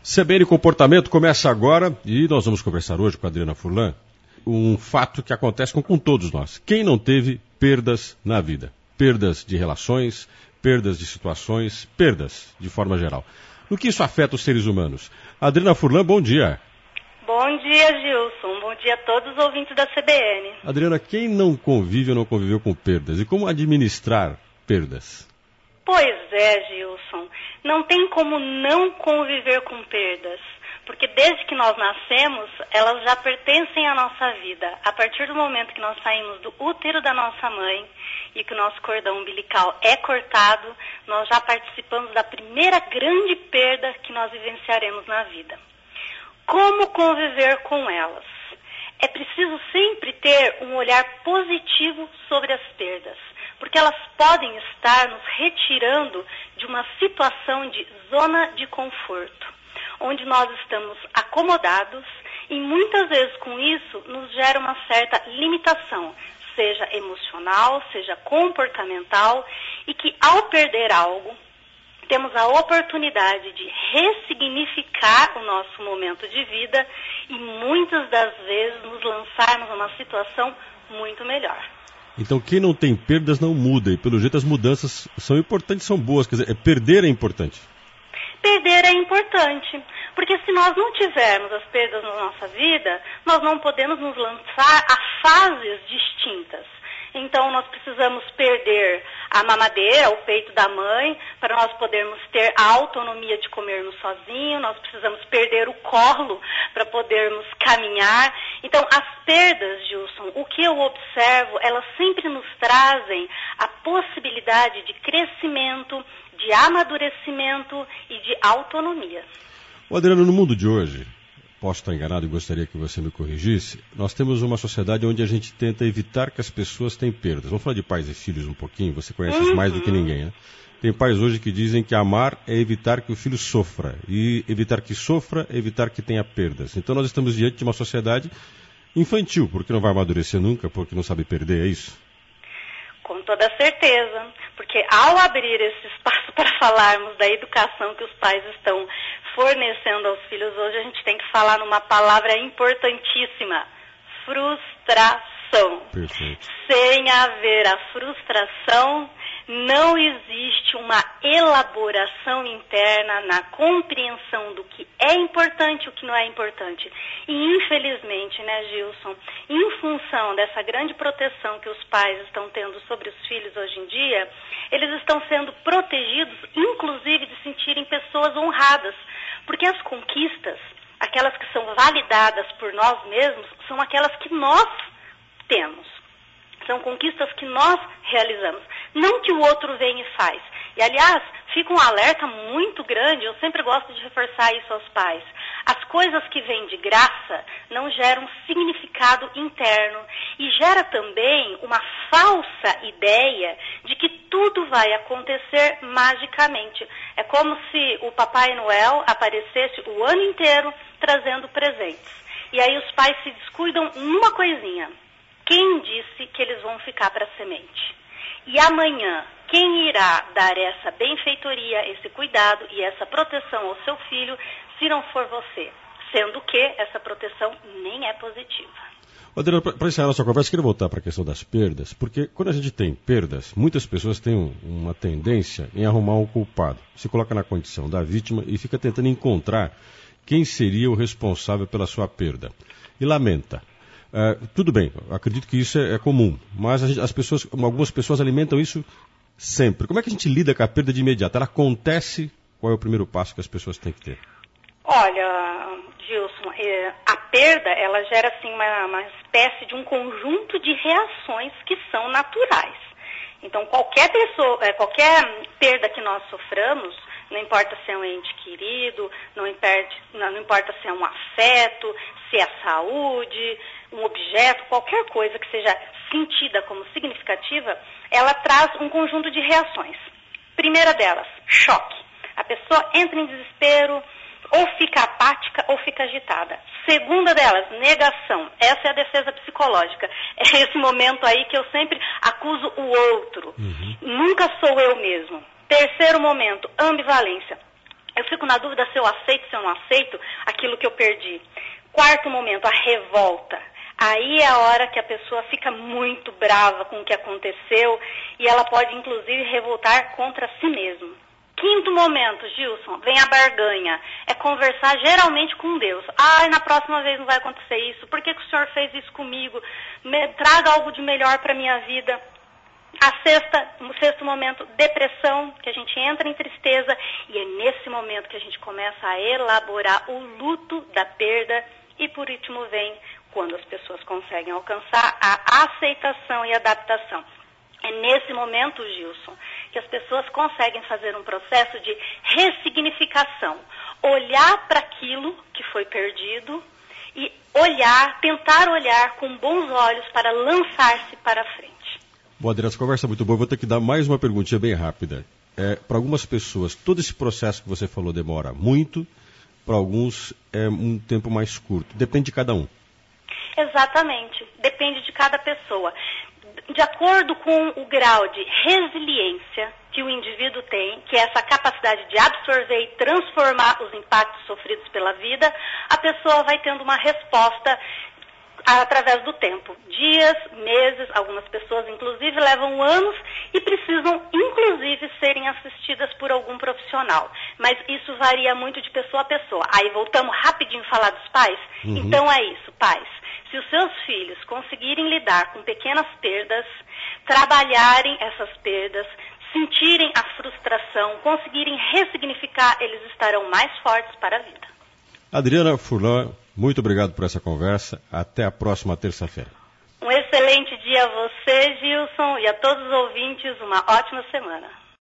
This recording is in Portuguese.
CBN Comportamento começa agora e nós vamos conversar hoje com a Adriana Furlan um fato que acontece com todos nós. Quem não teve perdas na vida? Perdas de relações, perdas de situações, perdas de forma geral. No que isso afeta os seres humanos? Adriana Furlan, bom dia. Bom dia, Gilson. Bom dia a todos os ouvintes da CBN. Adriana, quem não convive ou não conviveu com perdas? E como administrar perdas? Pois é, Gilson. Não tem como não conviver com perdas. Porque desde que nós nascemos, elas já pertencem à nossa vida. A partir do momento que nós saímos do útero da nossa mãe e que o nosso cordão umbilical é cortado, nós já participamos da primeira grande perda que nós vivenciaremos na vida. Como conviver com elas? É preciso sempre ter um olhar positivo sobre as perdas, porque elas podem estar nos retirando de uma situação de zona de conforto, onde nós estamos acomodados e muitas vezes com isso nos gera uma certa limitação, seja emocional, seja comportamental, e que ao perder algo, temos a oportunidade de ressignificar o nosso momento de vida e muitas das vezes nos lançarmos numa situação muito melhor. Então quem não tem perdas não muda, e pelo jeito as mudanças são importantes, são boas, quer dizer, perder é importante. Perder é importante, porque se nós não tivermos as perdas na nossa vida, nós não podemos nos lançar a fases distintas. Então nós precisamos perder a mamadeira, o peito da mãe, para nós podermos ter a autonomia de comermos sozinhos, nós precisamos perder o colo para podermos caminhar. Então as perdas, Gilson, o que eu observo, elas sempre nos trazem a possibilidade de crescimento, de amadurecimento e de autonomia. Adriano, no mundo de hoje, posso estar enganado e gostaria que você me corrigisse, nós temos uma sociedade onde a gente tenta evitar que as pessoas tenham perdas. Vamos falar de pais e filhos um pouquinho, você conhece isso mais do que ninguém, né? Tem pais hoje que dizem que amar é evitar que o filho sofra, e evitar que sofra é evitar que tenha perdas. Então nós estamos diante de uma sociedade infantil, porque não vai amadurecer nunca, porque não sabe perder, é isso? Com toda certeza, porque ao abrir esse espaço para falarmos da educação que os pais estão fornecendo aos filhos hoje, a gente tem que falar numa palavra importantíssima: frustração. Perfeito. Sem haver a frustração, não existe uma elaboração interna na compreensão do que é importante e o que não é importante. E infelizmente, né, Gilson, em função dessa grande proteção que os pais estão tendo sobre os filhos hoje em dia, eles estão sendo protegidos, inclusive, de sentirem pessoas honradas. Porque as conquistas, aquelas que são validadas por nós mesmos, são aquelas que nós temos. São conquistas que nós realizamos, não que o outro vem e faz. E, aliás, fica um alerta muito grande, eu sempre gosto de reforçar isso aos pais. As coisas que vêm de graça não geram significado interno e gera também uma falsa ideia de que tudo vai acontecer magicamente. É como se o Papai Noel aparecesse o ano inteiro trazendo presentes. E aí os pais se descuidam numa coisinha: quem disse que eles vão ficar para a semente? E amanhã, quem irá dar essa benfeitoria, esse cuidado e essa proteção ao seu filho, se não for você? Sendo que essa proteção nem é positiva. Adriana, para encerrar a nossa conversa, eu queria voltar para a questão das perdas, porque quando a gente tem perdas, muitas pessoas têm uma tendência em arrumar um culpado. Se coloca na condição da vítima e fica tentando encontrar quem seria o responsável pela sua perda. E lamenta. Tudo bem, acredito que isso é comum, mas algumas pessoas alimentam isso sempre. Como é que a gente lida com a perda de imediato? Ela acontece, qual é o primeiro passo que as pessoas têm que ter? Olha, Gilson, a perda, ela gera assim uma espécie de um conjunto de reações que são naturais. Então, qualquer perda que nós soframos, não importa se é um ente querido, não importa se é um afeto, se é saúde, um objeto, qualquer coisa que seja sentida como significativa, ela traz um conjunto de reações. Primeira delas, choque. A pessoa entra em desespero, ou fica apática ou fica agitada. Segunda delas, negação. Essa é a defesa psicológica. É esse momento aí que eu sempre acuso o outro. Nunca sou eu mesmo. Terceiro momento, ambivalência. Eu fico na dúvida se eu aceito, se eu não aceito aquilo que eu perdi. Quarto momento, a revolta. Aí é a hora que a pessoa fica muito brava com o que aconteceu e ela pode, inclusive, revoltar contra si mesma. Quinto momento, Gilson, vem a barganha. É conversar geralmente com Deus. Na próxima vez não vai acontecer isso. Por que o senhor fez isso comigo? Traga algo de melhor para a minha vida. O sexto momento, depressão, que a gente entra em tristeza. E é nesse momento que a gente começa a elaborar o luto da perda. E por último vem quando as pessoas conseguem alcançar a aceitação e adaptação. É nesse momento, Gilson, que as pessoas conseguem fazer um processo de ressignificação. Olhar para aquilo que foi perdido e tentar olhar com bons olhos para lançar-se para frente. Bom, Adriana, essa conversa é muito boa. Vou ter que dar mais uma perguntinha bem rápida. Para algumas pessoas, todo esse processo que você falou demora muito, para alguns é um tempo mais curto. Depende de cada um. Exatamente. Depende de cada pessoa. De acordo com o grau de resiliência que o indivíduo tem, que é essa capacidade de absorver e transformar os impactos sofridos pela vida, a pessoa vai tendo uma resposta através do tempo. Dias, meses, algumas pessoas inclusive levam anos e precisam inclusive serem assistidas por algum profissional. Mas isso varia muito de pessoa a pessoa. Aí voltamos rapidinho a falar dos pais? Então é isso, pais. Se os seus filhos conseguirem lidar com pequenas perdas, trabalharem essas perdas, sentirem a frustração, conseguirem ressignificar, eles estarão mais fortes para a vida. Adriana Furlan, muito obrigado por essa conversa. Até a próxima terça-feira. Um excelente dia a você, Gilson, e a todos os ouvintes, uma ótima semana.